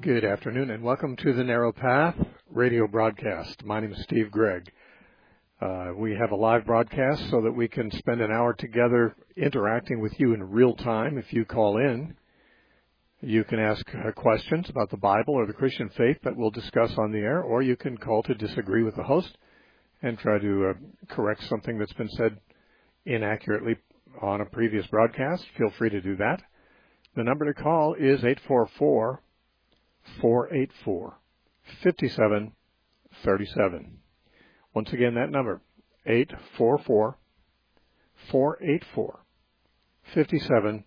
Good afternoon and welcome to the Narrow Path radio broadcast. My name is Steve Gregg. We have a live broadcast so that we can spend an hour together interacting with you in real time. If you call in, you can ask questions about the Bible or the Christian faith that we'll discuss on the air, or you can call to disagree with the host and try to correct something that's been said inaccurately on a previous broadcast. Feel free to do that. The number to call is 844-484-5737. Once again, that number, 844-484-5737.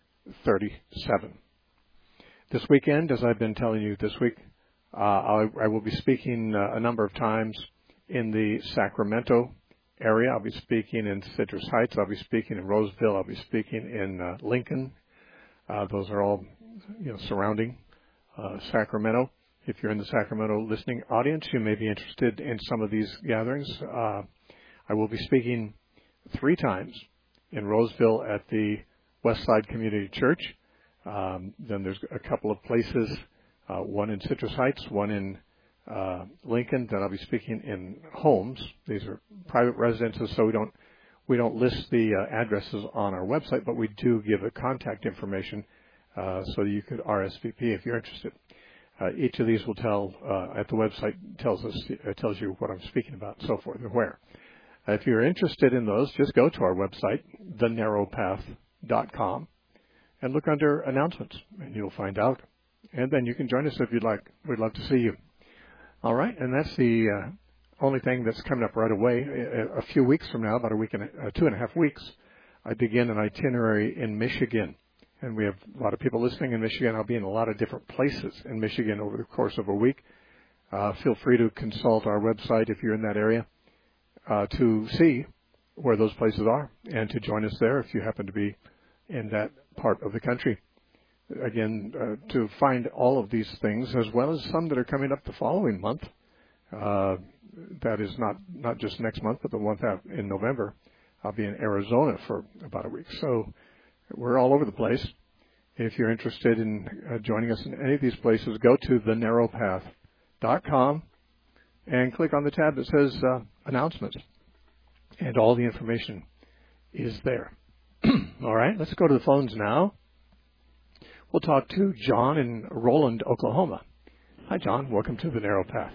This weekend, as I've been telling you this week, I will be speaking a number of times in the Sacramento area. I'll be speaking in Citrus Heights. I'll be speaking in Roseville. I'll be speaking in Lincoln. Those are all, surrounding Sacramento. If you're in the Sacramento listening audience, you may be interested in some of these gatherings. I will be speaking 3 times in Roseville at the Westside Community Church. Then there's a couple of places, one in Citrus Heights, one in Lincoln. Then I'll be speaking in homes. These are private residences, so we don't list the addresses on our website, but we do give a contact information so you could RSVP if you're interested. Each of these will tell at the website tells you what I'm speaking about, and so forth, and where. If you're interested in those, just go to our website, thenarrowpath.com, and look under announcements, and you'll find out. And then you can join us if you'd like. We'd love to see you. All right, and that's the only thing that's coming up right away. A few weeks from now, about 2.5 weeks, I begin an itinerary in Michigan. And we have a lot of people listening in Michigan. I'll be in a lot of different places in Michigan over the course of a week. Feel free to consult our website if you're in that area to see where those places are and to join us there if you happen to be in that part of the country. Again, to find all of these things, as well as some that are coming up the following month. That is not just next month, but the month in November. I'll be in Arizona for about a week. So we're all over the place. If you're interested in joining us in any of these places, go to thenarrowpath.com and click on the tab that says announcements. And all the information is there. All right, let's go to the phones now. We'll talk to John in Roland, Oklahoma. Hi, John. Welcome to the Narrow Path.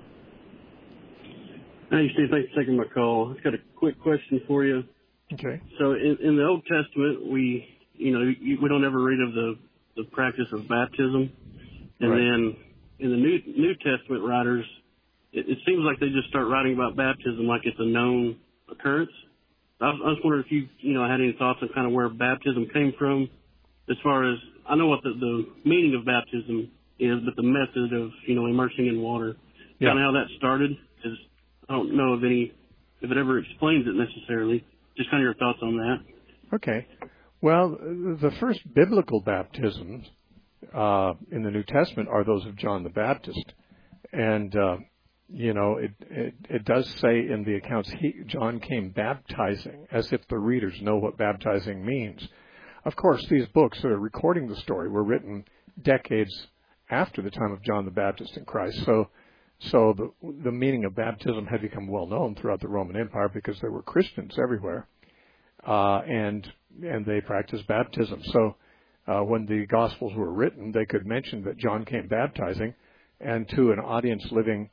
Hey, Steve. Thanks for taking my call. I've got a quick question for you. Okay. So in the Old Testament, we don't ever read of the practice of baptism. And then in the New Testament writers, it seems like they just start writing about baptism like it's a known occurrence. I was wondering if you had any thoughts on kind of where baptism came from, as far as I know what the meaning of baptism is, but the method of immersing in water, kind of how that started. Is I don't know if it ever explains it necessarily. Just kind of your thoughts on that. Okay. Well, the first biblical baptisms in the New Testament are those of John the Baptist, and it does say in the accounts John came baptizing, as if the readers know what baptizing means. Of course, these books that are recording the story were written decades after the time of John the Baptist and Christ. So the meaning of baptism had become well known throughout the Roman Empire because there were Christians everywhere, and they practiced baptism. So when the Gospels were written, they could mention that John came baptizing, and to an audience living,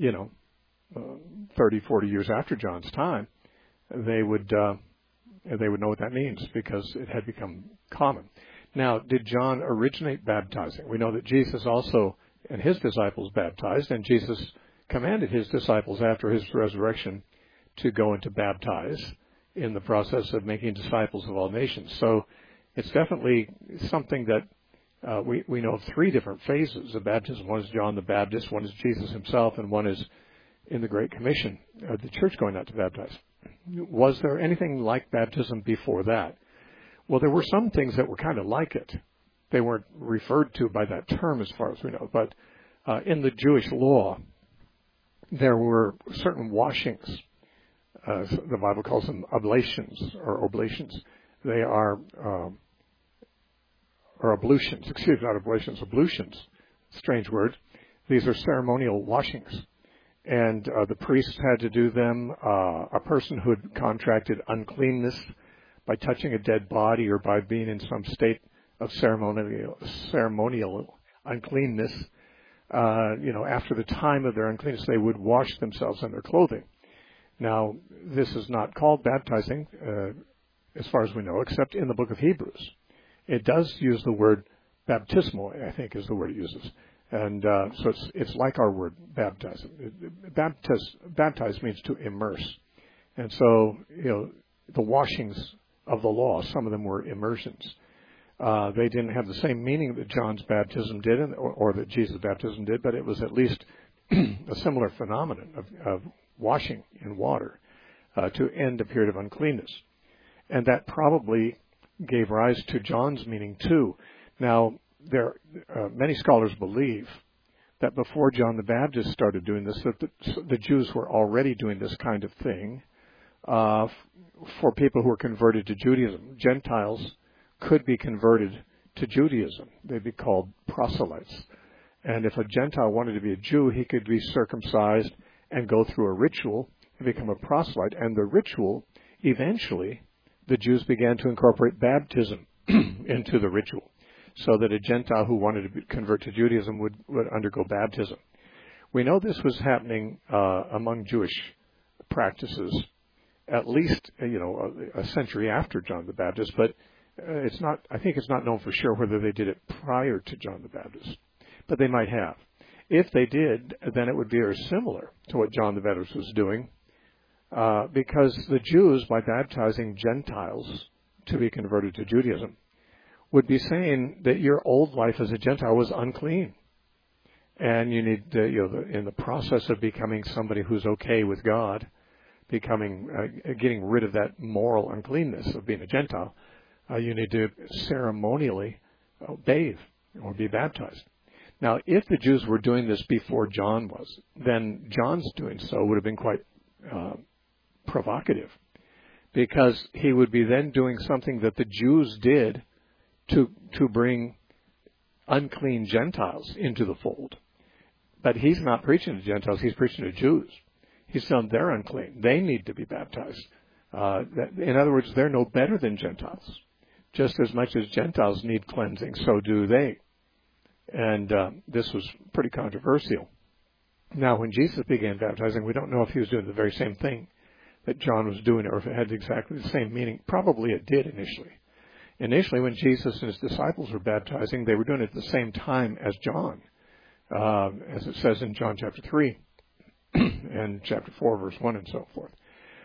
30, 40 years after John's time, they would know what that means because it had become common. Now, did John originate baptizing? We know that Jesus also and his disciples baptized, and Jesus commanded his disciples after his resurrection to go and to baptize in the process of making disciples of all nations. So it's definitely something that we know of 3 different phases of baptism. One is John the Baptist, one is Jesus himself, and one is in the Great Commission, the church going out to baptize. Was there anything like baptism before that? Well, there were some things that were kind of like it. They weren't referred to by that term as far as we know. But in the Jewish law, there were certain washings. The Bible calls them oblations or oblations. They are or ablutions, not oblations, ablutions strange word. These are ceremonial washings. And the priests had to do them. A person who had contracted uncleanness by touching a dead body or by being in some state of ceremonial uncleanness, after the time of their uncleanness, they would wash themselves and their clothing. Now, this is not called baptizing, as far as we know, except in the book of Hebrews. It does use the word baptismal, I think is the word it uses. And so it's like our word baptize. Baptize means to immerse. And so, the washings of the law, some of them were immersions. They didn't have the same meaning that John's baptism did or that Jesus' baptism did, but it was at least a similar phenomenon of washing in water to end a period of uncleanness. And that probably gave rise to John's meaning too. Now, many scholars believe that before John the Baptist started doing this, that the Jews were already doing this kind of thing for people who were converted to Judaism. Gentiles could be converted to Judaism. They'd be called proselytes. And if a Gentile wanted to be a Jew, he could be circumcised and go through a ritual and become a proselyte. And the ritual, eventually, the Jews began to incorporate baptism into the ritual, so that a Gentile who wanted to convert to Judaism would undergo baptism. We know this was happening among Jewish practices at least a century after John the Baptist, but I think it's not known for sure whether they did it prior to John the Baptist, but they might have. If they did, then it would be very similar to what John the Baptist was doing, because the Jews, by baptizing Gentiles to be converted to Judaism, would be saying that your old life as a Gentile was unclean, and you need in the process of becoming somebody who's okay with God, getting rid of that moral uncleanness of being a Gentile, you need to ceremonially bathe or be baptized. Now, if the Jews were doing this before John was, then John's doing so would have been quite provocative, because he would be then doing something that the Jews did to bring unclean Gentiles into the fold. But he's not preaching to Gentiles, he's preaching to Jews. He's telling them they're unclean. They need to be baptized. In other words, they're no better than Gentiles. Just as much as Gentiles need cleansing, so do they. And this was pretty controversial. Now, when Jesus began baptizing, we don't know if he was doing the very same thing that John was doing, or if it had exactly the same meaning. Probably it did initially. Initially, when Jesus and his disciples were baptizing, they were doing it at the same time as John, as it says in John chapter 3 and chapter 4, verse 1 and so forth.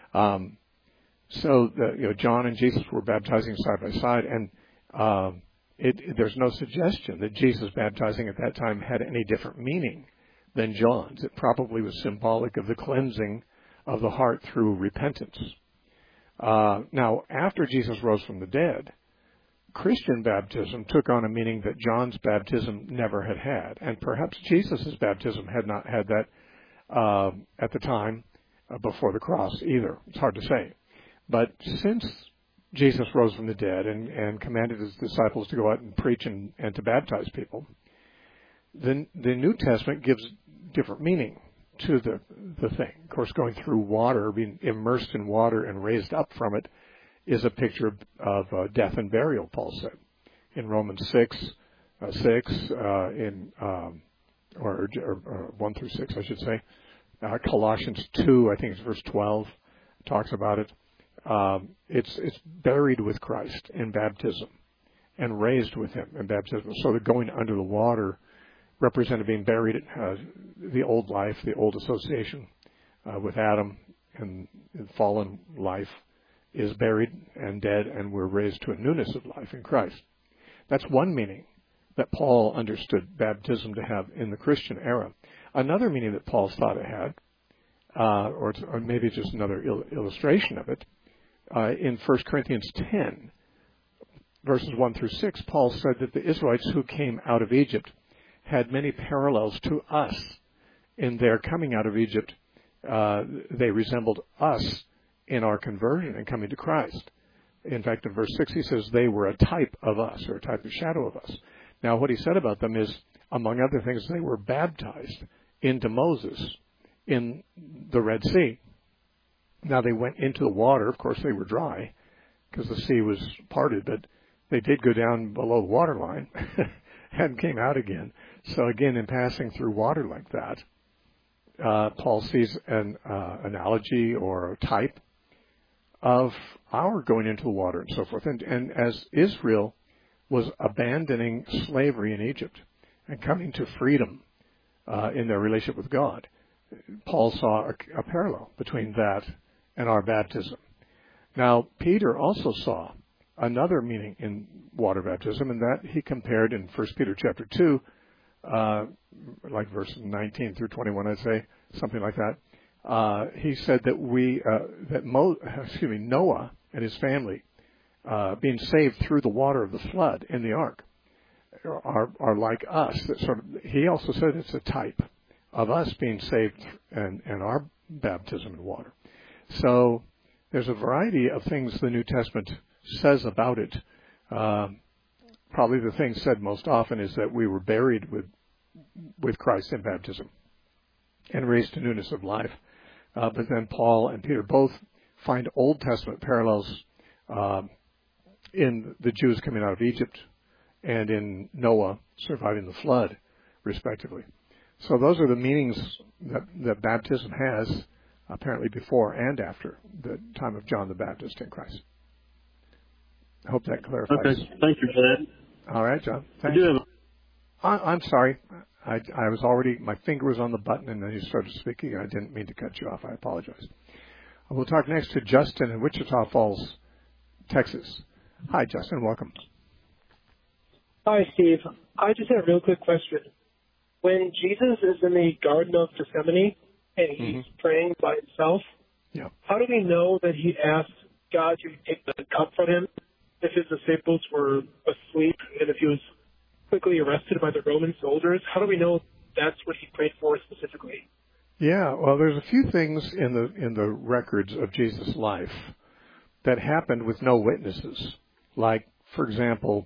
So John and Jesus were baptizing side by side, and there's no suggestion that Jesus baptizing at that time had any different meaning than John's. It probably was symbolic of the cleansing of the heart through repentance. Now, after Jesus rose from the dead, Christian baptism took on a meaning that John's baptism never had, and perhaps Jesus' baptism had not had that at the time before the cross either. It's hard to say. But since Jesus rose from the dead and commanded his disciples to go out and preach and to baptize people, the New Testament gives different meaning to the thing. Of course, going through water, being immersed in water and raised up from it, is a picture of death and burial, Paul said. In Romans 6, or 1 through 6, I should say. Colossians 2, I think it's verse 12, talks about it. It's buried with Christ in baptism and raised with him in baptism. So the going under the water represented being buried in the old life, the old association with Adam, and fallen life is buried and dead, and we're raised to a newness of life in Christ. That's one meaning that Paul understood baptism to have in the Christian era. Another meaning that Paul thought it had, or maybe just another illustration of it, in 1 Corinthians 10, verses 1 through 6, Paul said that the Israelites who came out of Egypt had many parallels to us in their coming out of Egypt. They resembled us in our conversion and coming to Christ. In fact, in verse 6, he says they were a type of us, or a type of shadow of us. Now, what he said about them is, among other things, they were baptized into Moses in the Red Sea. Now they went into the water. Of course, they were dry because the sea was parted, but they did go down below the waterline and came out again. So again, in passing through water like that, Paul sees an analogy or a type of our going into the water and so forth. And as Israel was abandoning slavery in Egypt and coming to freedom in their relationship with God, Paul saw a parallel between that and our baptism. Now, Peter also saw another meaning in water baptism, and that he compared in 1 Peter chapter 2, like verses 19 through 21, I'd say, something like that. He said that Noah and his family, being saved through the water of the flood in the ark, are like us. He also said it's a type of us being saved and our baptism in water. So there's a variety of things the New Testament says about it. Probably the thing said most often is that we were buried with Christ in baptism and raised to newness of life. But then Paul and Peter both find Old Testament parallels in the Jews coming out of Egypt and in Noah surviving the flood, respectively. So those are the meanings that baptism has, apparently before and after the time of John the Baptist in Christ. I hope that clarifies. Okay, thank you for that. All right, John. Thanks. I'm sorry. I was already, my finger was on the button and then you started speaking. I didn't mean to cut you off. I apologize. We'll talk next to Justin in Wichita Falls, Texas. Hi, Justin. Welcome. Hi, Steve. I just had a real quick question. When Jesus is in the Garden of Gethsemane and he's praying by himself, how do we know that he asked God to take the cup from him if his disciples were asleep and if he was quickly arrested by the Roman soldiers? How do we know that's what he prayed for specifically? Yeah, well, there's a few things in the records of Jesus' life that happened with no witnesses. Like, for example,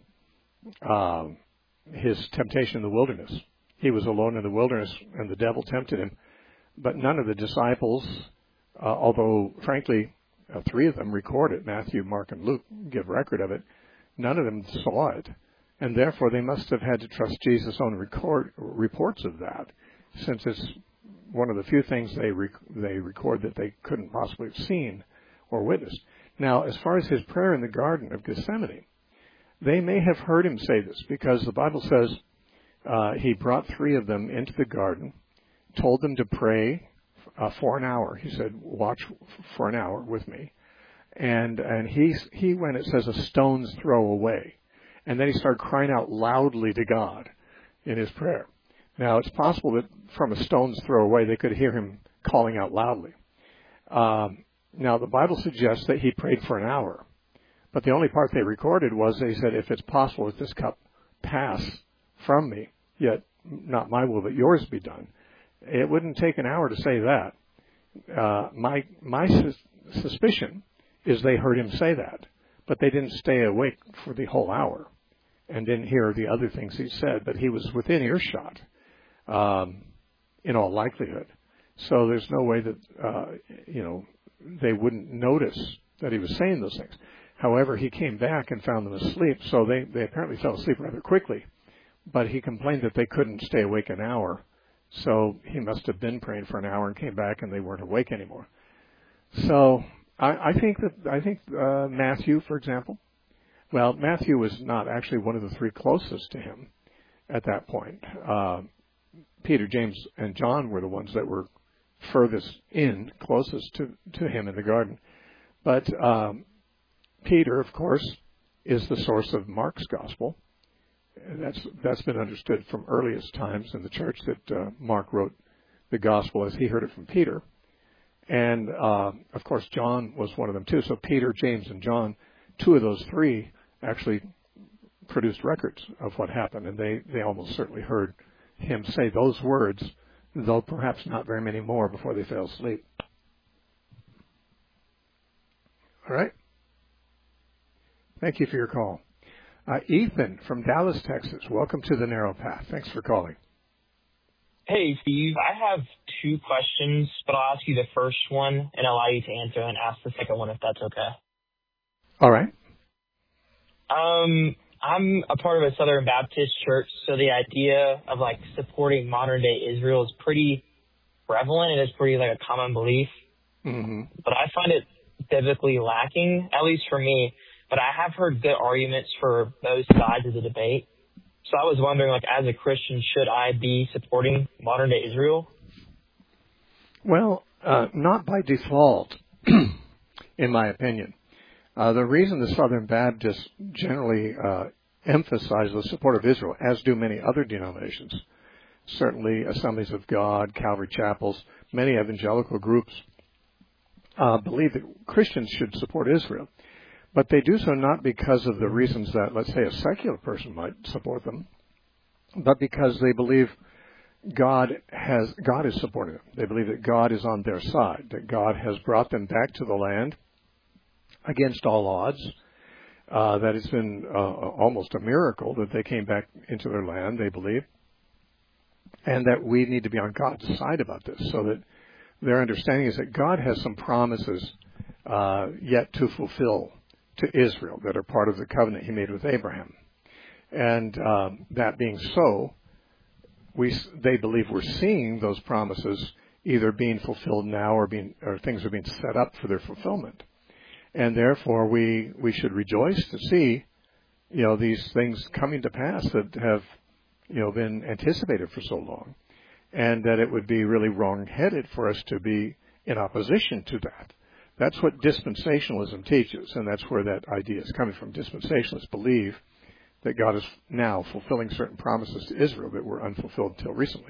his temptation in the wilderness. He was alone in the wilderness and the devil tempted him. But none of the disciples, although frankly, three of them record it, Matthew, Mark, and Luke give record of it, none of them saw it. And therefore they must have had to trust Jesus' own reports of that, since it's one of the few things they record that they couldn't possibly have seen or witnessed. Now, as far as his prayer in the Garden of Gethsemane, they may have heard him say this because the Bible says he brought three of them into the garden, told them to pray for an hour. He said, watch for an hour with me. And he went, it says, a stone's throw away. And then he started crying out loudly to God in his prayer. Now, it's possible that from a stone's throw away, they could hear him calling out loudly. Now, the Bible suggests that he prayed for an hour. But the only part they recorded was they said, if it's possible that this cup pass from me, yet not my will but yours be done. It wouldn't take an hour to say that. My suspicion is they heard him say that, but they didn't stay awake for the whole hour and didn't hear the other things he said, but he was within earshot, in all likelihood. So there's no way that, they wouldn't notice that he was saying those things. However, he came back and found them asleep, so they apparently fell asleep rather quickly. But he complained that they couldn't stay awake an hour, so he must have been praying for an hour and came back and they weren't awake anymore. So I think Matthew, for example, well, Matthew was not actually one of the three closest to him at that point. Peter, James, and John were the ones that were furthest in, closest to him in the garden. But Peter, of course, is the source of Mark's gospel. That's been understood from earliest times in the church that Mark wrote the gospel as he heard it from Peter. And, of course, John was one of them too. So Peter, James, and John, two of those three actually produced records of what happened. And they almost certainly heard him say those words, though perhaps not very many more before they fell asleep. All right? Thank you for your call. Ethan from Dallas, Texas. Welcome to the Narrow Path. Thanks for calling. Hey, Steve. I have two questions, but I'll ask you the first one and allow you to answer and ask the second one if that's okay. All right. I'm a part of a Southern Baptist church, so the idea of like supporting modern day Israel is pretty prevalent and it's pretty like a common belief. Mm-hmm. But I find it biblically lacking, at least for me. But I have heard good arguments for both sides of the debate. So I was wondering, like, as a Christian, should I be supporting modern day Israel? Well, not by default, in my opinion. The reason the Southern Baptists generally emphasize the support of Israel, as do many other denominations, certainly Assemblies of God, Calvary Chapels, many evangelical groups, believe that Christians should support Israel. But they do so not because of the reasons that, let's say, a secular person might support them, but because they believe God is supporting them. They believe that God is on their side, that God has brought them back to the land against all odds, that it's been almost a miracle that they came back into their land, they believe, and that we need to be on God's side about this, so that their understanding is that God has some promises yet to fulfill to Israel that are part of the covenant he made with Abraham. And that being so, they believe we're seeing those promises either being fulfilled now or things are being set up for their fulfillment. And therefore we should rejoice to see, these things coming to pass that have, been anticipated for so long. And that it would be really wrong-headed for us to be in opposition to that. That's what dispensationalism teaches, and that's where that idea is coming from. Dispensationalists believe that God is now fulfilling certain promises to Israel that were unfulfilled until recently.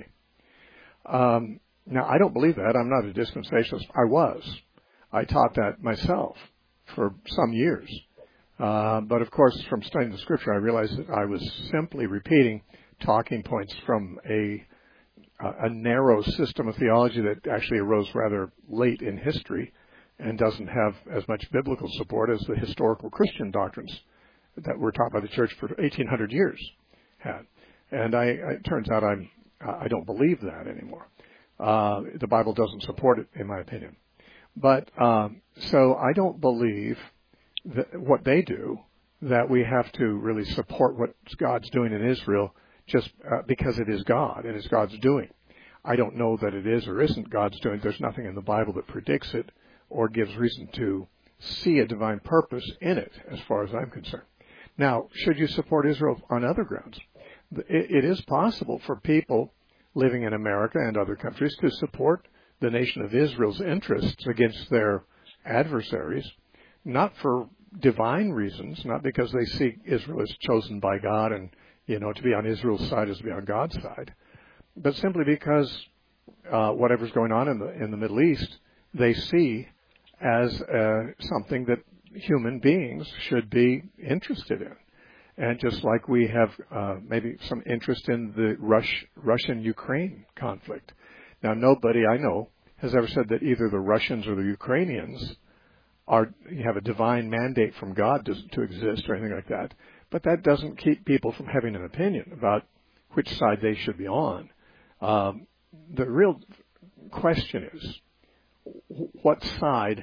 Now, I don't believe that. I'm not a dispensationalist. I taught that myself for some years. But, of course, from studying the Scripture, I realized that I was simply repeating talking points from a narrow system of theology that actually arose rather late in history and doesn't have as much biblical support as the historical Christian doctrines that were taught by the church for 1,800 years had. And it turns out I don't believe that anymore. The Bible doesn't support it, in my opinion. But so I don't believe that what they do, that we have to really support what God's doing in Israel just because it is God and it's God's doing. I don't know that it is or isn't God's doing. There's nothing in the Bible that predicts it or gives reason to see a divine purpose in it, as far as I'm concerned. Now, should you support Israel on other grounds? It is possible for people living in America and other countries to support the nation of Israel's interests against their adversaries, not for divine reasons, not because they see Israel as chosen by God and, to be on Israel's side is to be on God's side, but simply because whatever's going on in the Middle East, they see as something that human beings should be interested in. And just like we have maybe some interest in the Russian-Ukraine conflict. Now, nobody I know has ever said that either the Russians or the Ukrainians have a divine mandate from God to exist or anything like that. But that doesn't keep people from having an opinion about which side they should be on. The real question is, what side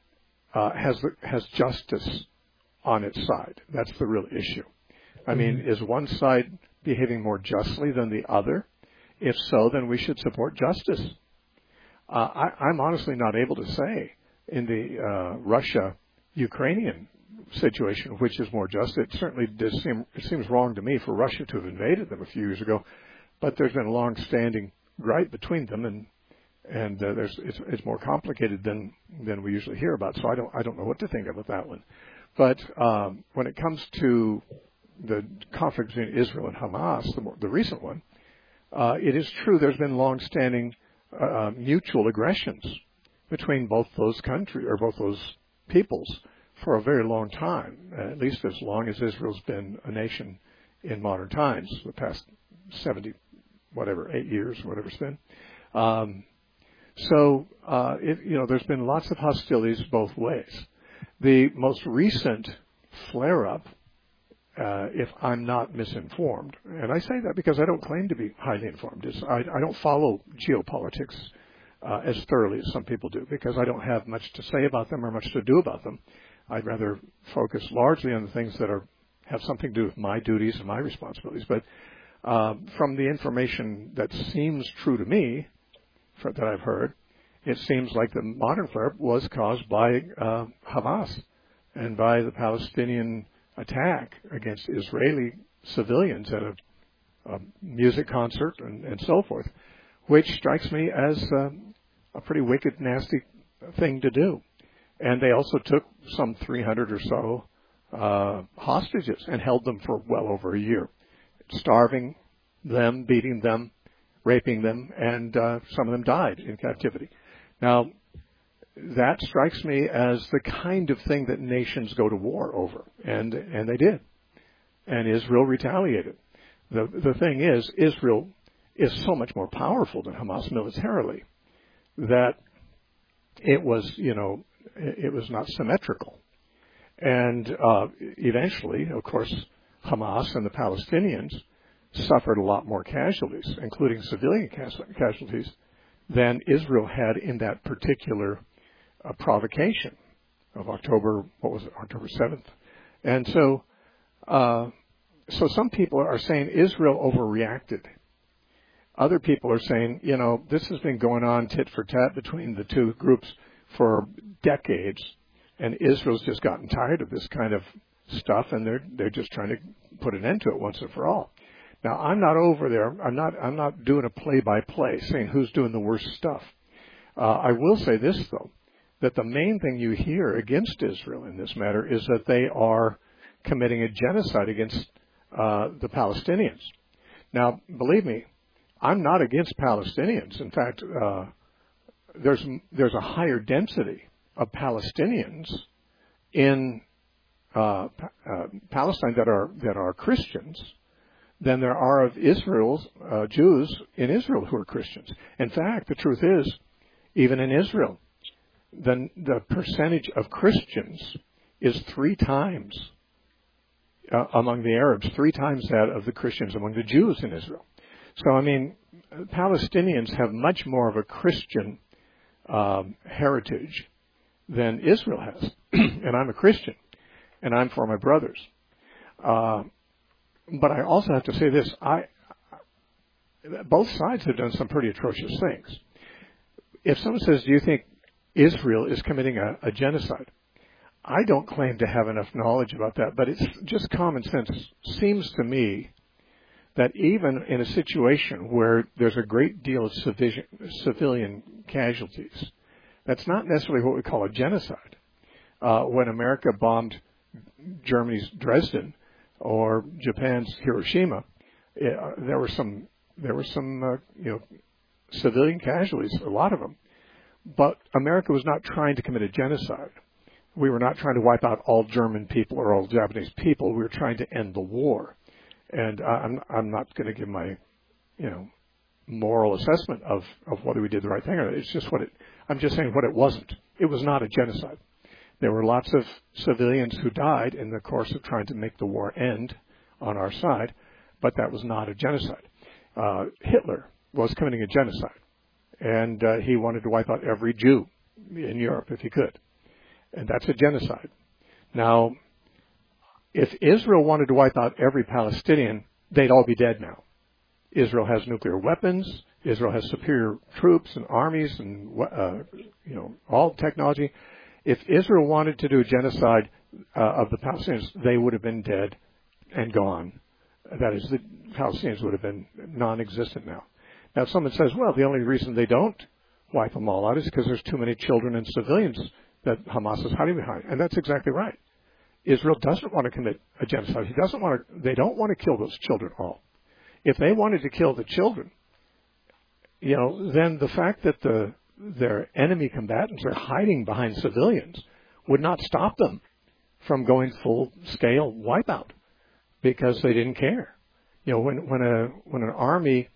has justice on its side? That's the real issue. I mean, is one side behaving more justly than the other? If so, then we should support justice. I'm honestly not able to say in the Russia-Ukrainian situation which is more just. It certainly it seems wrong to me for Russia to have invaded them a few years ago, but there's been a long-standing gripe between them, and it's more complicated than we usually hear about. So I don't know what to think about that one. But when it comes to the conflict between Israel and Hamas, the recent one, it is true there's been long-standing mutual aggressions between both those countries or both those peoples for a very long time, at least as long as Israel's been a nation in modern times, the past 8 years, whatever it's been. There's been lots of hostilities both ways. The most recent flare-up if I'm not misinformed. And I say that because I don't claim to be highly informed. I don't follow geopolitics as thoroughly as some people do, because I don't have much to say about them or much to do about them. I'd rather focus largely on the things that have something to do with my duties and my responsibilities. But from the information that seems true to me, that I've heard, it seems like the modern flare-up was caused by Hamas and by the Palestinian attack against Israeli civilians at a music concert and so forth, which strikes me as a pretty wicked, nasty thing to do. And they also took some 300 or so hostages and held them for well over a year, starving them, beating them, raping them, and some of them died in captivity. Now, that strikes me as the kind of thing that nations go to war over, and they did. And Israel retaliated. The thing is, Israel is so much more powerful than Hamas militarily that it was not symmetrical. And eventually, of course, Hamas and the Palestinians suffered a lot more casualties, including civilian casualties, than Israel had in that particular provocation of October 7th. And so some people are saying Israel overreacted. Other people are saying, this has been going on tit for tat between the two groups for decades, and Israel's just gotten tired of this kind of stuff, and they're just trying to put an end to it once and for all. Now, I'm not over there. I'm not doing a play-by-play saying who's doing the worst stuff. I will say this, though, that the main thing you hear against Israel in this matter is that they are committing a genocide against the Palestinians. Now, believe me, I'm not against Palestinians. In fact, there's a higher density of Palestinians in Palestine that are Christians than there are of Israel's Jews in Israel who are Christians. In fact, the truth is, even in Israel, the percentage of Christians is 3 times among the Arabs, 3 times that of the Christians among the Jews in Israel. So, Palestinians have much more of a Christian heritage than Israel has. And I'm a Christian, and I'm for my brothers. But I also have to say this. Both sides have done some pretty atrocious things. If someone says, do you think Israel is committing a genocide? I don't claim to have enough knowledge about that, but it's just common sense. Seems to me that even in a situation where there's a great deal of civilian casualties, that's not necessarily what we call a genocide. When America bombed Germany's Dresden or Japan's Hiroshima, there were some civilian casualties, a lot of them. But America was not trying to commit a genocide. We were not trying to wipe out all German people or all Japanese people. We were trying to end the war. And I'm not going to give my, moral assessment of whether we did the right thing or not. It's just I'm just saying what it wasn't. It was not a genocide. There were lots of civilians who died in the course of trying to make the war end on our side, but that was not a genocide. Hitler was committing a genocide, and he wanted to wipe out every Jew in Europe if he could. And that's a genocide. Now, if Israel wanted to wipe out every Palestinian, they'd all be dead now. Israel has nuclear weapons. Israel has superior troops and armies and, all technology. If Israel wanted to do a genocide of the Palestinians, they would have been dead and gone. That is, the Palestinians would have been non-existent now. Now, if someone says, well, the only reason they don't wipe them all out is because there's too many children and civilians that Hamas is hiding behind. And that's exactly right. Israel doesn't want to commit a genocide. They don't want to kill those children all. If they wanted to kill the children, then the fact that their enemy combatants are hiding behind civilians would not stop them from going full-scale wipeout because they didn't care. When an army,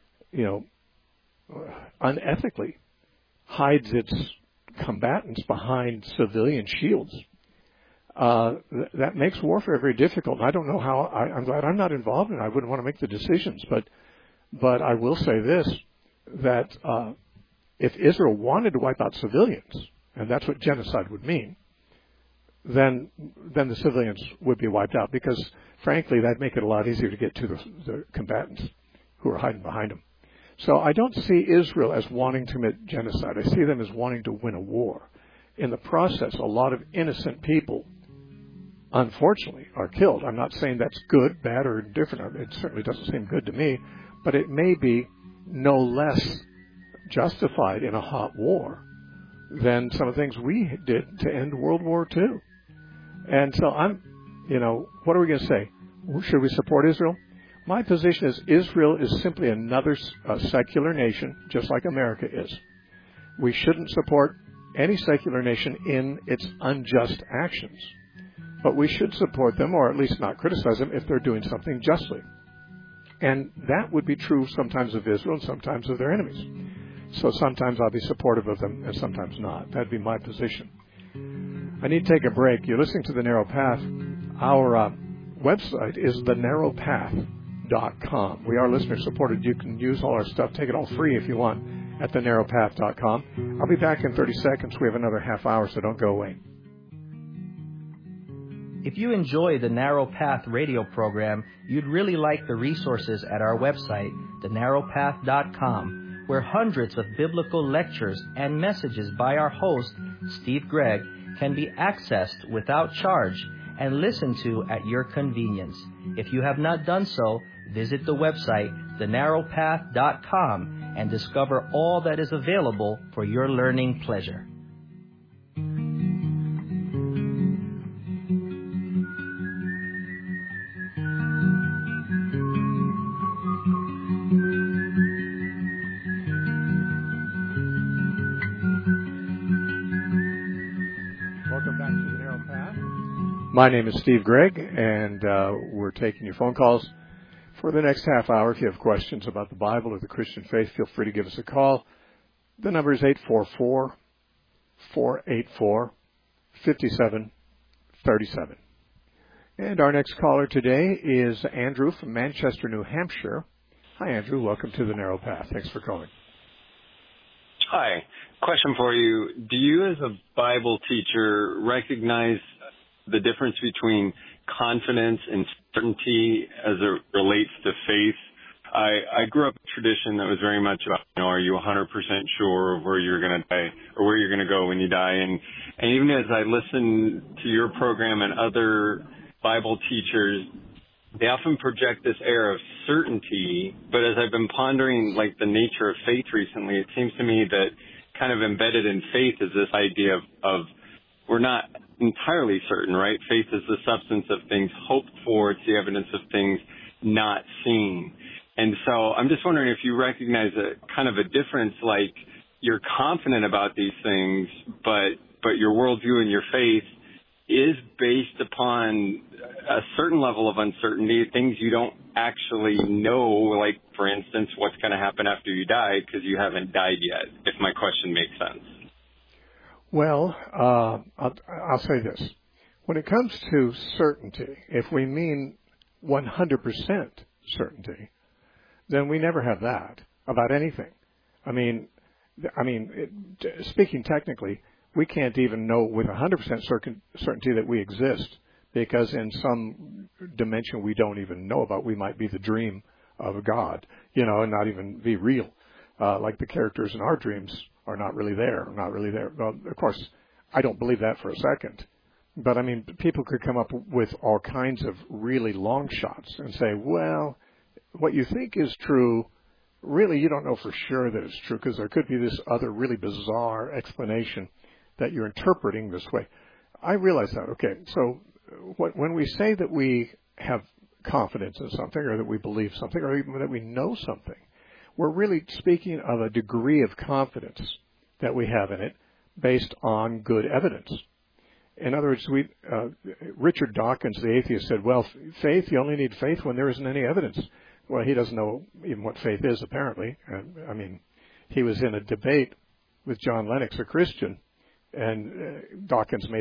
unethically hides its combatants behind civilian shields, that makes warfare very difficult. I don't know how. I'm glad I'm not involved in it. I wouldn't want to make the decisions, but I will say this, that if Israel wanted to wipe out civilians, and that's what genocide would mean, then the civilians would be wiped out, because, frankly, that'd make it a lot easier to get to the combatants who are hiding behind them. So I don't see Israel as wanting to commit genocide. I see them as wanting to win a war. In the process, a lot of innocent people, unfortunately, are killed. I'm not saying that's good, bad, or indifferent. It certainly doesn't seem good to me, but it may be no less justified in a hot war than some of the things we did to end World War II. And so what are we going to say? Should we support Israel? My position is Israel is simply another secular nation, just like America is. We shouldn't support any secular nation in its unjust actions. But we should support them, or at least not criticize them, if they're doing something justly. And that would be true sometimes of Israel and sometimes of their enemies. So sometimes I'll be supportive of them and sometimes not. That'd be my position. I need to take a break. You're listening to The Narrow Path. Our website is thenarrowpath.com. We are listener supported. You can use all our stuff, take it all free if you want, at thenarrowpath.com. I'll be back in 30 seconds. We have another half hour, so don't go away. If you enjoy the Narrow Path radio program, you'd really like the resources at our website, thenarrowpath.com, where hundreds of biblical lectures and messages by our host, Steve Gregg, can be accessed without charge and listened to at your convenience. If you have not done so, visit the website, thenarrowpath.com, and discover all that is available for your learning pleasure. Welcome back to The Narrow Path. My name is Steve Gregg, and we're taking your phone calls for the next half hour. If you have questions about the Bible or the Christian faith, feel free to give us a call. The number is 844-484-5737. And our next caller today is Andrew from Manchester, New Hampshire. Hi, Andrew. Welcome to The Narrow Path. Thanks for calling. Hi. Question for you. Do you as a Bible teacher recognize the difference between confidence and certainty as it relates to faith? I grew up in a tradition that was very much about, are you 100% sure of where you're going to die or where you're going to go when you die? And even as I listen to your program and other Bible teachers, they often project this air of certainty. But as I've been pondering the nature of faith recently, it seems to me that kind of embedded in faith is this idea of we're not entirely certain, right? Faith is the substance of things hoped for. It's the evidence of things not seen. And so I'm just wondering if you recognize a kind of a difference, like you're confident about these things, but your worldview and your faith is based upon a certain level of uncertainty, things you don't actually know, like, for instance, what's going to happen after you die because you haven't died yet, if my question makes sense. Well, I'll say this. When it comes to certainty, if we mean 100% certainty, then we never have that about anything. I mean, speaking technically, we can't even know with 100% certainty that we exist, because in some dimension we don't even know about, we might be the dream of a God, and not even be real. Like the characters in our dreams are not really there. Well, of course, I don't believe that for a second. But, people could come up with all kinds of really long shots and say, well, what you think is true, really you don't know for sure that it's true, because there could be this other really bizarre explanation that you're interpreting this way. I realize that. Okay, so when we say that we have confidence in something, or that we believe something, or even that we know something, we're really speaking of a degree of confidence that we have in it based on good evidence. In other words, Richard Dawkins, the atheist, said, well, faith, you only need faith when there isn't any evidence. Well, he doesn't know even what faith is, apparently. He was in a debate with John Lennox, a Christian, and Dawkins made that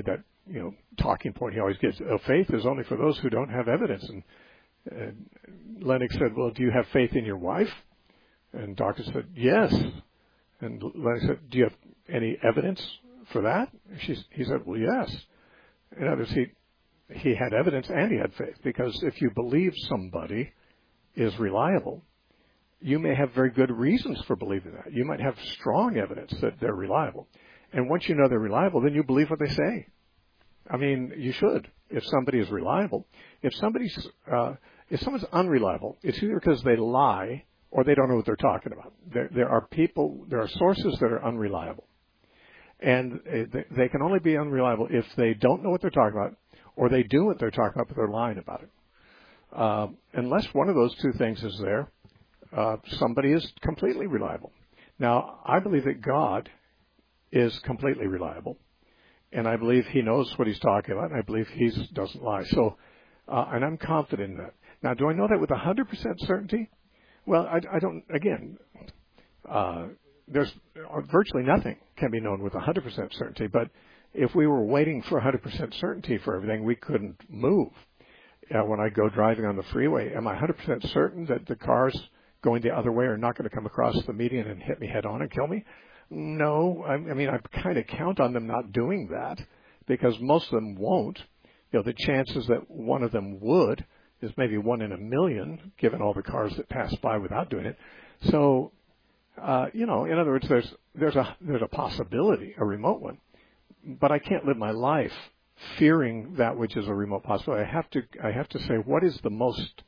talking point he always gets. Faith is only for those who don't have evidence. And Lennox said, well, do you have faith in your wife? And Doctor said, yes. And Lennox said, do you have any evidence for that? He said, well, yes. In other words, he had evidence and he had faith, because if you believe somebody is reliable, you may have very good reasons for believing that. You might have strong evidence that they're reliable. And once you know they're reliable, then you believe what they say. I mean, you should. If somebody is reliable, if someone's unreliable, it's either because they lie or they don't know what they're talking about. There are sources that are unreliable. And they can only be unreliable if they don't know what they're talking about, or they do what they're talking about, but they're lying about it. Unless one of those two things is there, somebody is completely reliable. Now, I believe that God is completely reliable, and I believe he knows what he's talking about, and I believe he doesn't lie. So, and I'm confident in that. Now, do I know that with 100% certainty? Well, I don't, again, there's virtually nothing can be known with 100% certainty, but if we were waiting for 100% certainty for everything, we couldn't move. When I go driving on the freeway, am I 100% certain that the cars going the other way are not going to come across the median and hit me head on and kill me? No. I mean, I kind of count on them not doing that, because most of them won't. The chances that one of them would is maybe 1 in a million, given all the cars that pass by without doing it. So, in other words, there's a possibility, a remote one, but I can't live my life fearing that which is a remote possibility. I have to say, what is the most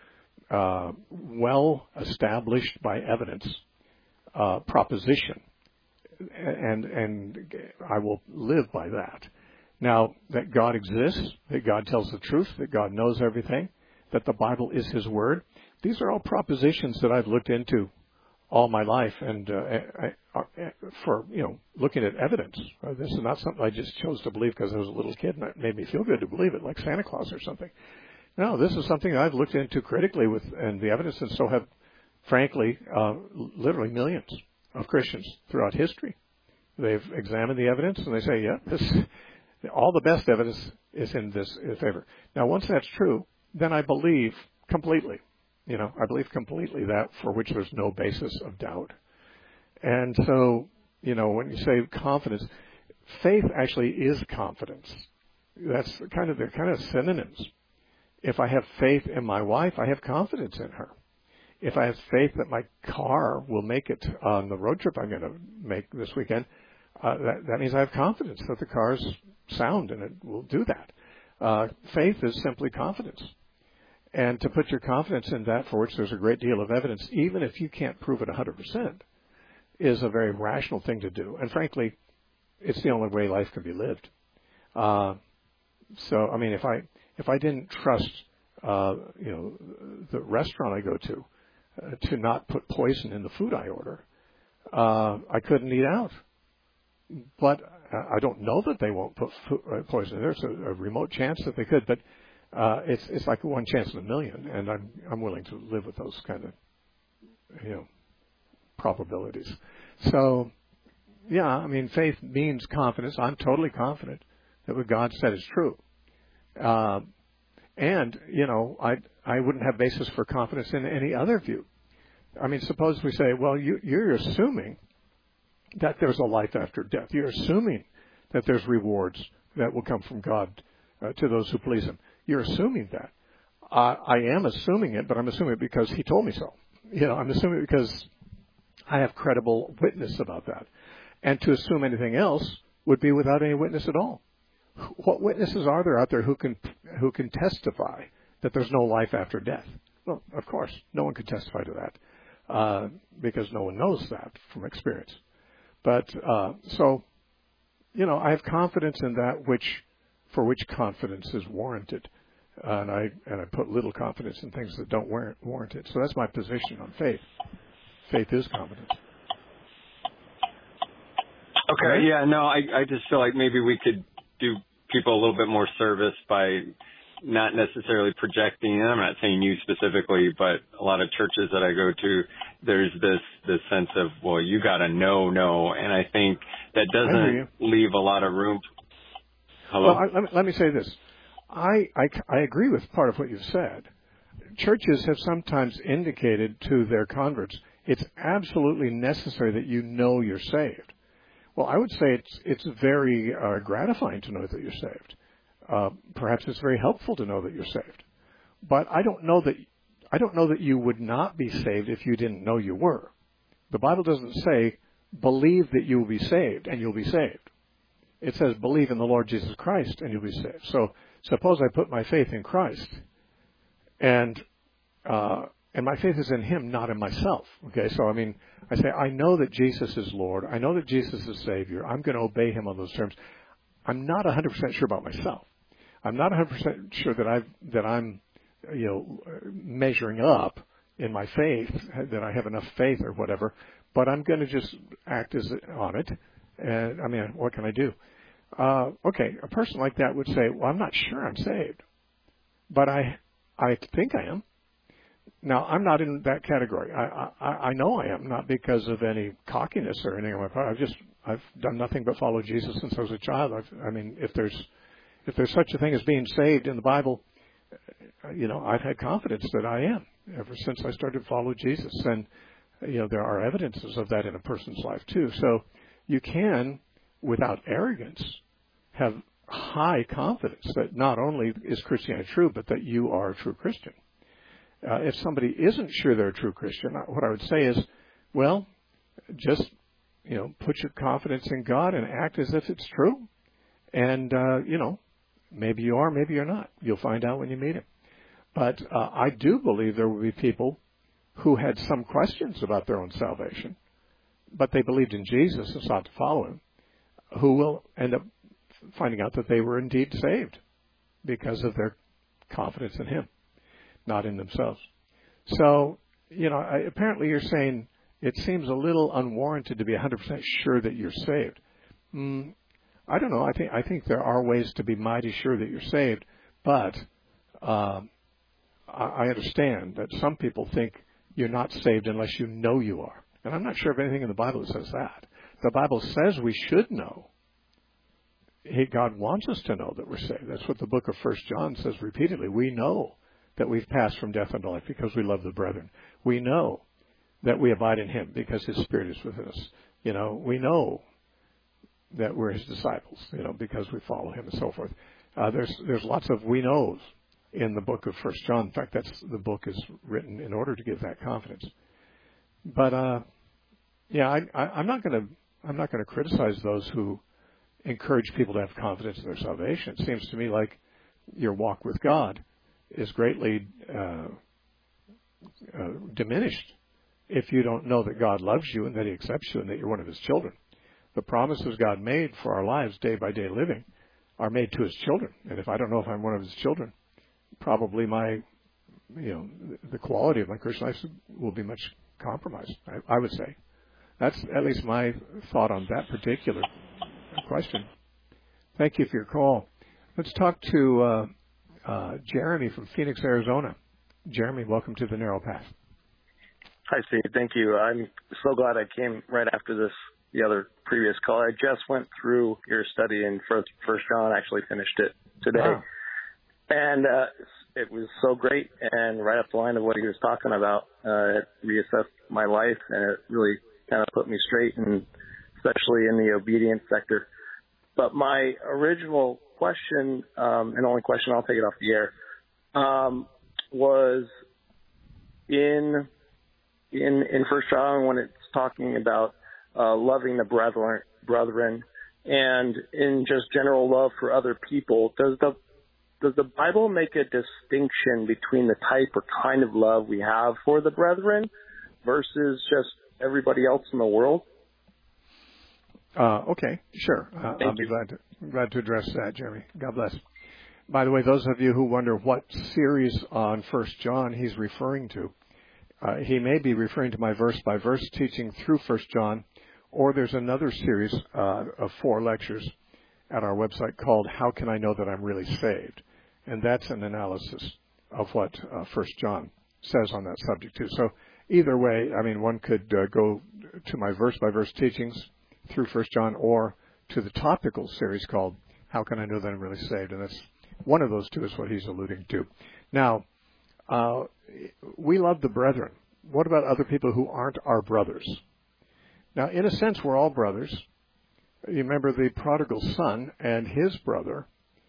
well established by evidence proposition, and I will live by that. Now, that God exists, that God tells the truth, that God knows everything, that the Bible is his word, these are all propositions that I've looked into all my life, and for looking at evidence. This is not something I just chose to believe because I was a little kid and it made me feel good to believe it, like Santa Claus or something. No, this is something I've looked into critically and the evidence, and so have, frankly, literally millions of Christians throughout history. They've examined the evidence and they say, yeah, all the best evidence is in this favor. Now, once that's true, then I believe completely. I believe completely that for which there's no basis of doubt. And so, when you say confidence, faith actually is confidence. They're kind of synonyms. If I have faith in my wife, I have confidence in her. If I have faith that my car will make it on the road trip I'm going to make this weekend, that means I have confidence that the car's sound and it will do that. Faith is simply confidence. And to put your confidence in that for which there's a great deal of evidence, even if you can't prove it 100%, is a very rational thing to do. And frankly, it's the only way life can be lived. So, I mean, if I didn't trust, the restaurant I go to not put poison in the food I order, I couldn't eat out. But I don't know that they won't put poison in there. There's a remote chance that they could, but it's like one chance in a million, and I'm willing to live with those kind of probabilities. So, yeah, I mean, faith means confidence. I'm totally confident that what God said is true. And I wouldn't have basis for confidence in any other view. I mean, suppose we say, well, you're assuming that there's a life after death. You're assuming that there's rewards that will come from God to those who please him. You're assuming that. I am assuming it, but I'm assuming it because he told me so. I'm assuming it because I have credible witness about that. And to assume anything else would be without any witness at all. What witnesses are there out there who can testify that there's no life after death? Well, of course, no one could testify to that because no one knows that from experience. But so, I have confidence in that for which confidence is warranted, and I put little confidence in things that don't warrant it. So that's my position on faith. Faith is confidence. Okay, right? Yeah, no, I just feel like maybe we could do people a little bit more service by not necessarily projecting, and I'm not saying you specifically, but a lot of churches that I go to, there's this sense of, well, you got to know, and I think that doesn't leave a lot of room. Hello? Well, let me say this. I agree with part of what you've said. Churches have sometimes indicated to their converts, it's absolutely necessary that you know you're saved. Well, I would say it's very gratifying to know that you're saved. Perhaps it's very helpful to know that you're saved. But I don't know that you would not be saved if you didn't know you were. The Bible doesn't say, believe that you will be saved and you'll be saved. It says, believe in the Lord Jesus Christ and you'll be saved. So suppose I put my faith in Christ and my faith is in Him, not in myself. Okay, so I say, I know that Jesus is Lord. I know that Jesus is Savior. I'm going to obey Him on those terms. I'm not 100% sure about myself. I'm not 100% sure that I'm measuring up in my faith, that I have enough faith or whatever, but I'm going to just act on it. And what can I do? Okay, a person like that would say, well, I'm not sure I'm saved, but I think I am. Now, I'm not in that category. I know I am, not because of any cockiness or anything on my part. I've done nothing but follow Jesus since I was a child. If there's such a thing as being saved in the Bible, I've had confidence that I am ever since I started to follow Jesus. And, there are evidences of that in a person's life too. So you can, without arrogance, have high confidence that not only is Christianity true, but that you are a true Christian. If somebody isn't sure they're a true Christian, what I would say is, well, just, put your confidence in God and act as if it's true. And, maybe you are, maybe you're not. You'll find out when you meet Him. But I do believe there will be people who had some questions about their own salvation, but they believed in Jesus and sought to follow Him, who will end up finding out that they were indeed saved because of their confidence in Him, not in themselves. So, apparently you're saying it seems a little unwarranted to be 100% sure that you're saved. I don't know. I think there are ways to be mighty sure that you're saved, but I understand that some people think you're not saved unless you know you are. And I'm not sure of anything in the Bible that says that. The Bible says we should know. God wants us to know that we're saved. That's what the book of 1 John says repeatedly. We know that we've passed from death unto life because we love the brethren. We know that we abide in Him because His Spirit is within us. We know that we're His disciples, because we follow Him and so forth. There's lots of we knows in the book of 1 John. In fact, the book is written in order to give that confidence. But I'm not going to criticize those who encourage people to have confidence in their salvation. It seems to me like your walk with God is greatly diminished if you don't know that God loves you and that He accepts you and that you're one of His children. The promises God made for our lives, day by day living, are made to His children. And if I don't know if I'm one of His children, probably the quality of my Christian life will be much compromised, I would say. That's at least my thought on that particular question. Thank you for your call. Let's talk to Jeremy from Phoenix, Arizona. Jeremy, welcome to the Narrow Path. Hi, Steve. Thank you. I'm so glad I came right after the other previous call. I just went through your study in First John, actually finished it today. Wow. And it was so great and right up the line of what he was talking about. It reassessed my life, and it really kind of put me straight, and especially in the obedience sector. But my original question, and only question, I'll take it off the air, was in First John when it's talking about loving the brethren, and in just general love for other people. Does the Bible make a distinction between the type or kind of love we have for the brethren versus just everybody else in the world? Okay, sure. I'll be glad to address that, Jeremy. God bless. By the way, those of you who wonder what series on 1 John he's referring to, he may be referring to my verse-by-verse teaching through 1 John, or there's another series of 4 lectures at our website called How Can I Know That I'm Really Saved? And that's an analysis of what 1 John says on that subject too. So either way, one could go to my verse-by-verse teachings through 1 John or to the topical series called How can I know that I'm really saved? And that's one of those two is what he's alluding to. Now, we love the brethren. What about other people who aren't our brothers? Now, in a sense, we're all brothers. You remember the prodigal son and his brother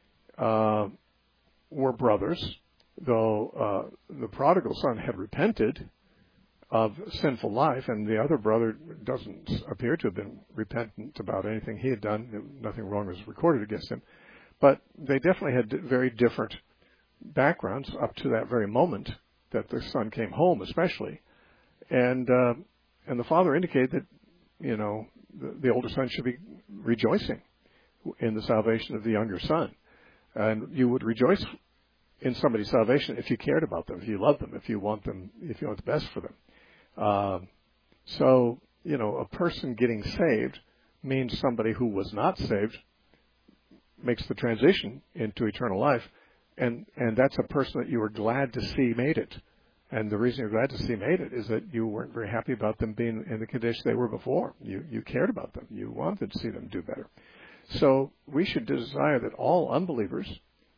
were brothers, though the prodigal son had repented of sinful life, and the other brother doesn't appear to have been repentant about anything he had done. Nothing wrong was recorded against him. But they definitely had very different backgrounds up to that very moment that the son came home, especially. And the father indicated that, the older son should be rejoicing in the salvation of the younger son. And you would rejoice in somebody's salvation if you cared about them, if you loved them, if you want the best for them. So, a person getting saved means somebody who was not saved makes the transition into eternal life, and that's a person that you were glad to see made it. And the reason you're glad to see made it is that you weren't very happy about them being in the condition they were before. You cared about them. You wanted to see them do better. So we should desire that all unbelievers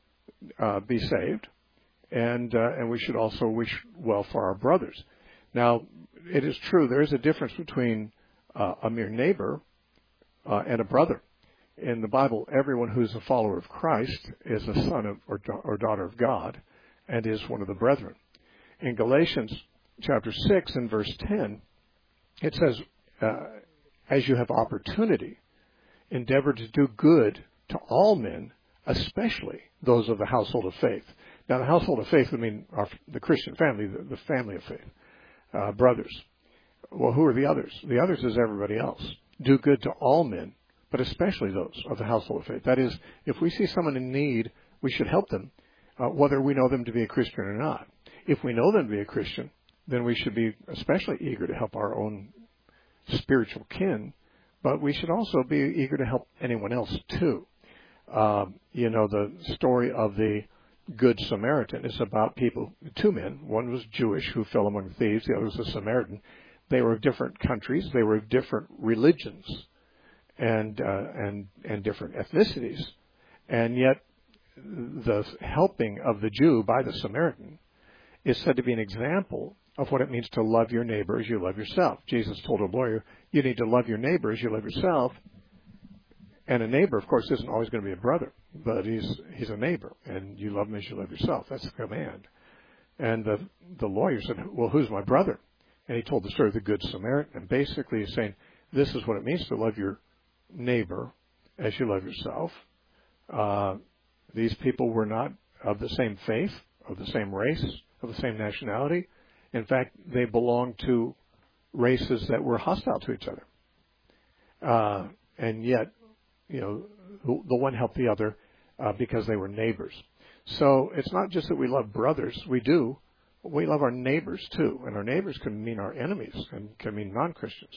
be saved, and we should also wish well for our brothers. Now, it is true there is a difference between a mere neighbor and a brother. In the Bible, everyone who is a follower of Christ is a son or daughter of God and is one of the brethren. In Galatians chapter 6 and verse 10, it says, as you have opportunity, endeavor to do good to all men, especially those of the household of faith. Now, the household of faith would mean the Christian family, the family of faith, brothers. Well, who are the others? The others is everybody else. Do good to all men, but especially those of the household of faith. That is, if we see someone in need, we should help them, whether we know them to be a Christian or not. If we know them to be a Christian, then we should be especially eager to help our own spiritual kin, but we should also be eager to help anyone else too. The story of the Good Samaritan is about two men. One was Jewish who fell among thieves. The other was a Samaritan. They were of different countries. They were of different religions and different ethnicities. And yet the helping of the Jew by the Samaritan is said to be an example of what it means to love your neighbor as you love yourself. Jesus told a lawyer, you need to love your neighbor as you love yourself. And a neighbor, of course, isn't always going to be a brother, but he's a neighbor, and you love him as you love yourself. That's the command. And the lawyer said, well, who's my brother? And he told the story of the Good Samaritan. And basically he's saying, this is what it means to love your neighbor as you love yourself. These people were not of the same faith, of the same race, of the same nationality. In fact, they belonged to races that were hostile to each other. And yet, the one helped the other because they were neighbors. So it's not just that we love brothers. We do. We love our neighbors too. And our neighbors can mean our enemies and can mean non-Christians.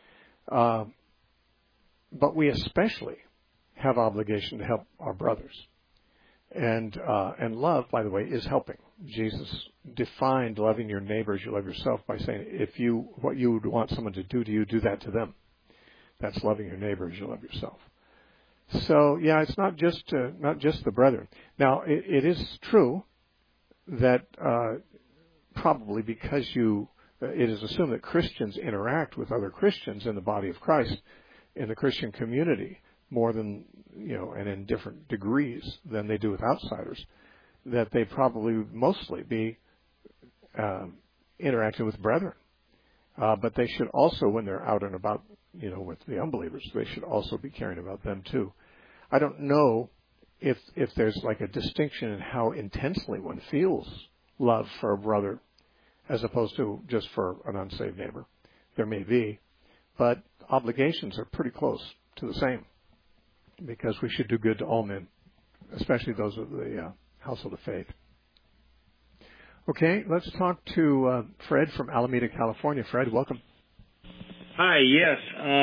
But we especially have obligation to help our brothers. And love, by the way, is helping. Jesus defined loving your neighbor as you love yourself by saying, what you would want someone to do to you, do that to them. That's loving your neighbor as you love yourself. So, yeah, it's not just the brethren. Now, it is true that probably because it is assumed that Christians interact with other Christians in the body of Christ, in the Christian community, more than, and in different degrees than they do with outsiders, that they probably mostly be interacting with brethren. But they should also, when they're out and about, with the unbelievers, they should also be caring about them too. I don't know if there's like a distinction in how intensely one feels love for a brother as opposed to just for an unsaved neighbor. There may be, but obligations are pretty close to the same, because we should do good to all men, especially those of the household of faith. Okay, let's talk to Fred from Alameda, California. Fred, welcome. Hi, yes.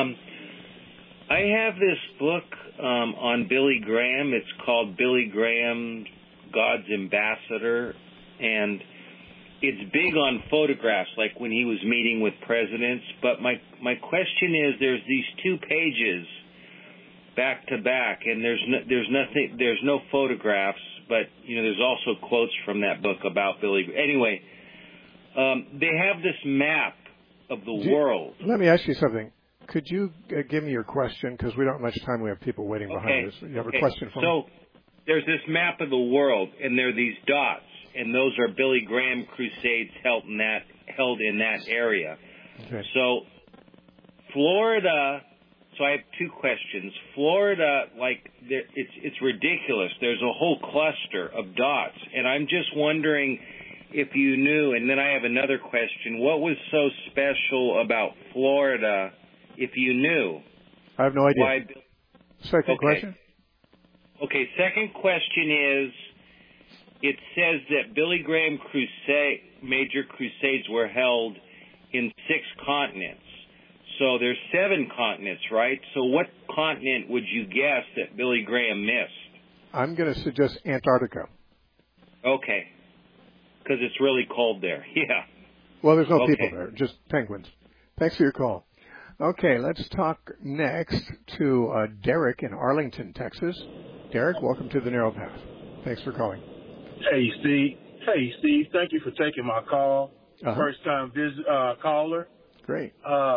I have this book on Billy Graham. It's called Billy Graham, God's Ambassador, and it's big on photographs, like when he was meeting with presidents. But my question is, there's these 2 pages back to back, and there's no photographs, but there's also quotes from that book about Billy. Anyway, they have this map of the world. Let me ask you something. Could you give me your question, because we don't have much time. We have people waiting behind us. You have a question for me? So there's this map of the world, and there are these dots, and those are Billy Graham crusades held in that area. Okay. So Florida. So I have two questions. Florida, it's ridiculous. There's a whole cluster of dots, and I'm just wondering if you knew. And then I have another question. What was so special about Florida, if you knew? I have no idea. Second question? Okay, second question is, it says that Billy Graham major crusades were held in 6 continents. So there's 7 continents, right? So what continent would you guess that Billy Graham missed? I'm going to suggest Antarctica. Okay. Because it's really cold there. Yeah. Well, there's no people there, just penguins. Thanks for your call. Okay, let's talk next to Derek in Arlington, Texas. Derek, welcome to the Narrow Path. Thanks for calling. Hey, Steve. Thank you for taking my call. First-time caller. Great.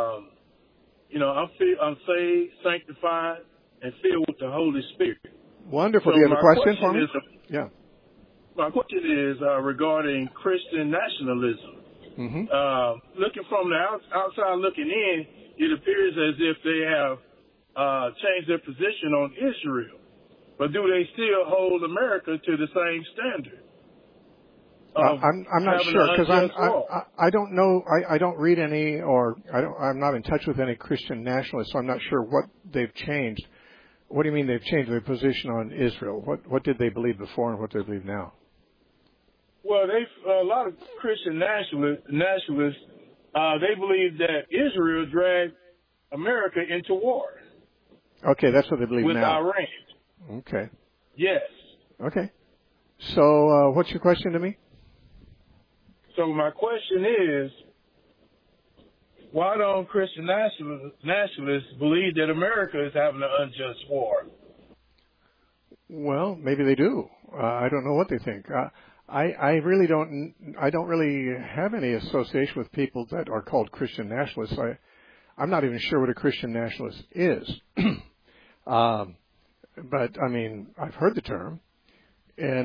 I'm saved, sanctified, and filled with the Holy Spirit. Wonderful. Do you have a question for me? Yeah. My question is regarding Christian nationalism. Mm-hmm. Looking from the outside looking in, it appears as if they have changed their position on Israel. But do they still hold America to the same standard? I'm not sure, because I don't know. I don't read any, or I'm not in touch with any Christian nationalists, so I'm not sure what they've changed. What do you mean they've changed their position on Israel? What did they believe before and what do they believe now? Well, a lot of Christian nationalists they believe that Israel dragged America into war. Okay, that's what they believe with now. Iran. Okay. Yes. Okay. So, what's your question to me? So my question is, why don't Christian nationalists believe that America is having an unjust war? Well, maybe they do. I don't know what they think. I really don't. I don't really have any association with people that are called Christian nationalists. I'm not even sure what a Christian nationalist is. But I mean, I've heard the term, and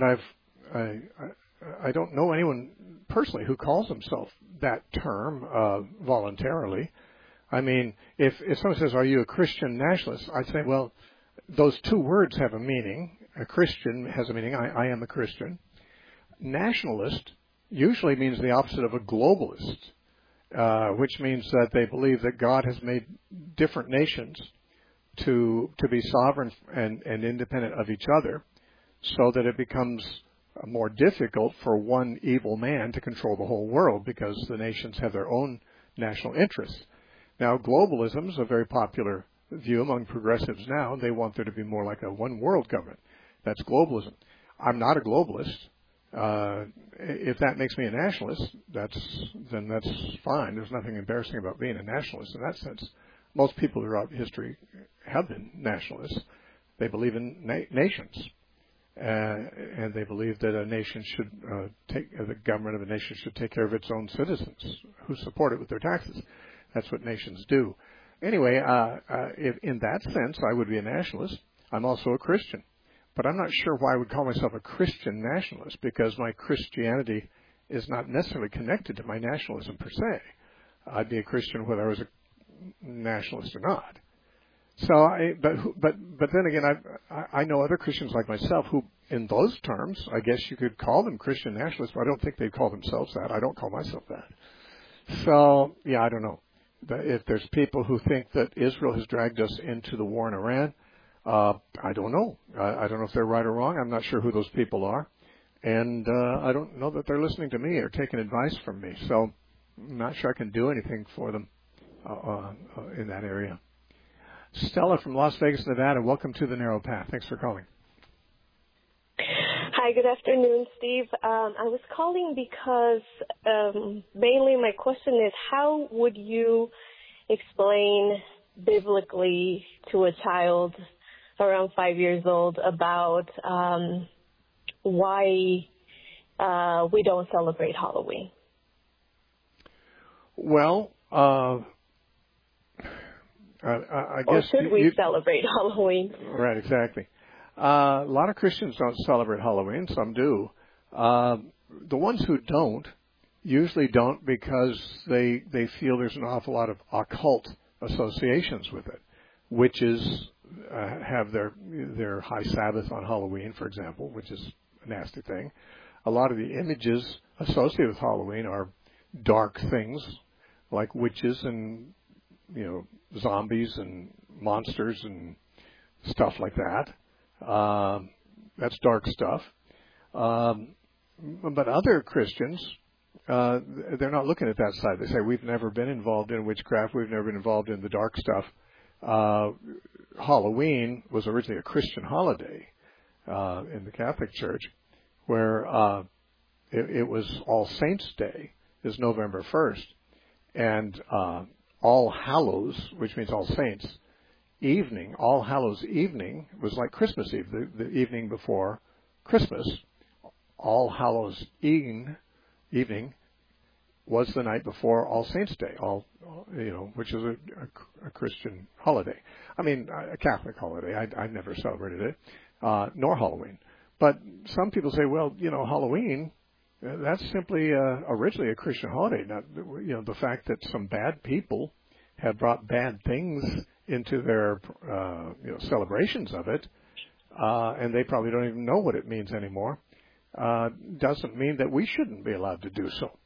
I don't know anyone personally who calls himself that term voluntarily. I mean, if someone says, "Are you a Christian nationalist?" I'd say, well, those two words have a meaning. A Christian has a meaning. I am a Christian. Nationalist usually means the opposite of a globalist, which means that they believe that God has made different nations to be sovereign and independent of each other, so that it becomes more difficult for one evil man to control the whole world because the nations have their own national interests. Now, globalism is a very popular view among progressives now. They want there to be more like a one world government. That's globalism. I'm not a globalist. If that makes me a nationalist, then that's fine. There's nothing embarrassing about being a nationalist in that sense. Most people throughout history have been nationalists. They believe in nations. And they believe that a nation should the government of a nation should take care of its own citizens who support it with their taxes. That's what nations do. Anyway, if in that sense, I would be a nationalist. I'm also a Christian. But I'm not sure why I would call myself a Christian nationalist, because my Christianity is not necessarily connected to my nationalism per se. I'd be a Christian whether I was a nationalist or not. So, but then again, I know other Christians like myself who, in those terms, I guess you could call them Christian nationalists, but I don't think they call themselves that. I don't call myself that. So, yeah, I don't know. If there's people who think that Israel has dragged us into the war in Iran, I don't know. I don't know if they're right or wrong. I'm not sure who those people are. And I don't know that they're listening to me or taking advice from me. So I'm not sure I can do anything for them in that area. Stella from Las Vegas, Nevada, welcome to the Narrow Path. Thanks for calling. Hi, good afternoon, Steve. I was calling because mainly my question is, how would you explain biblically to a child around 5 years old, about why we don't celebrate Halloween. Well, I guess. Or should we celebrate Halloween? Right, exactly. A lot of Christians don't celebrate Halloween. Some do. The ones who don't usually don't because they feel there's an awful lot of occult associations with it. Witches have their high Sabbath on Halloween, for example, which is a nasty thing. A lot of the images associated with Halloween are dark things like witches and, zombies and monsters and stuff like that. That's dark stuff. But other Christians, they're not looking at that side. They say, we've never been involved in witchcraft. We've never been involved in the dark stuff. Halloween was originally a Christian holiday in the Catholic Church, where it was All Saints' Day is November 1st, and All Hallows, which means All Saints, evening, All Hallows evening was like Christmas Eve, the evening before Christmas. All Hallows evening was the night before All Saints' Day, which is a Christian holiday. I mean, a Catholic holiday. I never celebrated it, nor Halloween. But some people say, well, Halloween, that's simply originally a Christian holiday. Now, the fact that some bad people have brought bad things into their celebrations of it, and they probably don't even know what it means anymore, doesn't mean that we shouldn't be allowed to do so.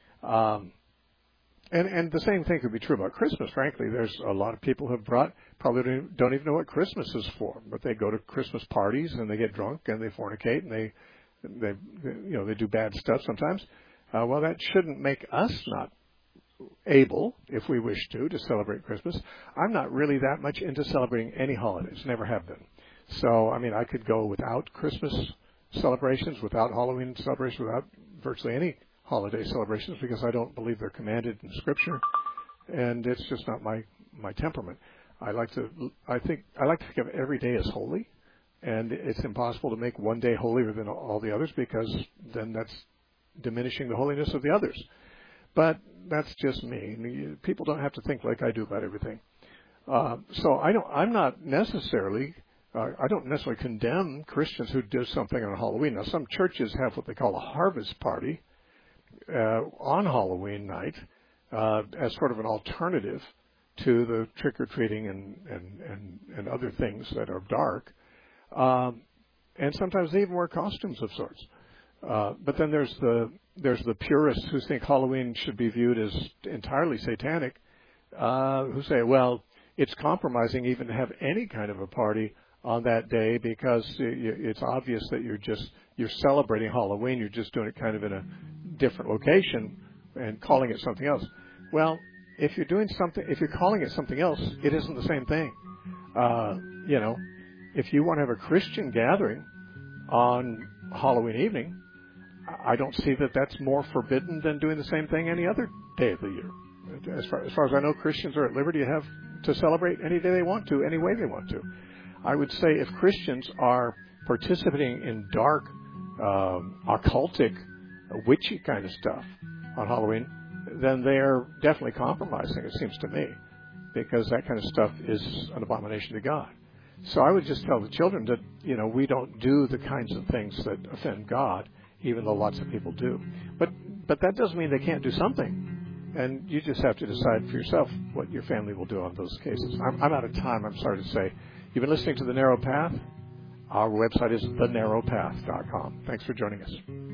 And the same thing could be true about Christmas. Frankly, there's a lot of people who have probably don't even know what Christmas is for, but they go to Christmas parties and they get drunk and they fornicate and they do bad stuff sometimes. Well, that shouldn't make us not able, if we wish to celebrate Christmas. I'm not really that much into celebrating any holidays, never have been. So, I mean, I could go without Christmas celebrations, without Halloween celebrations, without virtually any holiday celebrations, because I don't believe they're commanded in Scripture, and it's just not my temperament. I like to think of every day as holy, and it's impossible to make one day holier than all the others, because then that's diminishing the holiness of the others. But that's just me. People don't have to think like I do about everything. So I don't necessarily condemn Christians who do something on Halloween. Now, some churches have what they call a harvest party on Halloween night as sort of an alternative to the trick-or-treating and other things that are dark. And sometimes they even wear costumes of sorts. But then there's the purists who think Halloween should be viewed as entirely satanic, who say, well, it's compromising even to have any kind of a party on that day because it's obvious that you're celebrating Halloween. You're just doing it kind of in a different location and calling it something else. Well, if you're calling it something else, it isn't the same thing. If you want to have a Christian gathering on Halloween evening, I don't see that that's more forbidden than doing the same thing any other day of the year. As far as I know, Christians are at liberty to celebrate any day they want to, any way they want to. I would say if Christians are participating in dark, occultic, witchy kind of stuff on Halloween, then they are definitely compromising, it seems to me, because that kind of stuff is an abomination to God. So I would just tell the children that, we don't do the kinds of things that offend God, even though lots of people do. But that doesn't mean they can't do something. And you just have to decide for yourself what your family will do on those cases. I'm out of time, I'm sorry to say. You've been listening to The Narrow Path. Our website is thenarrowpath.com. Thanks for joining us.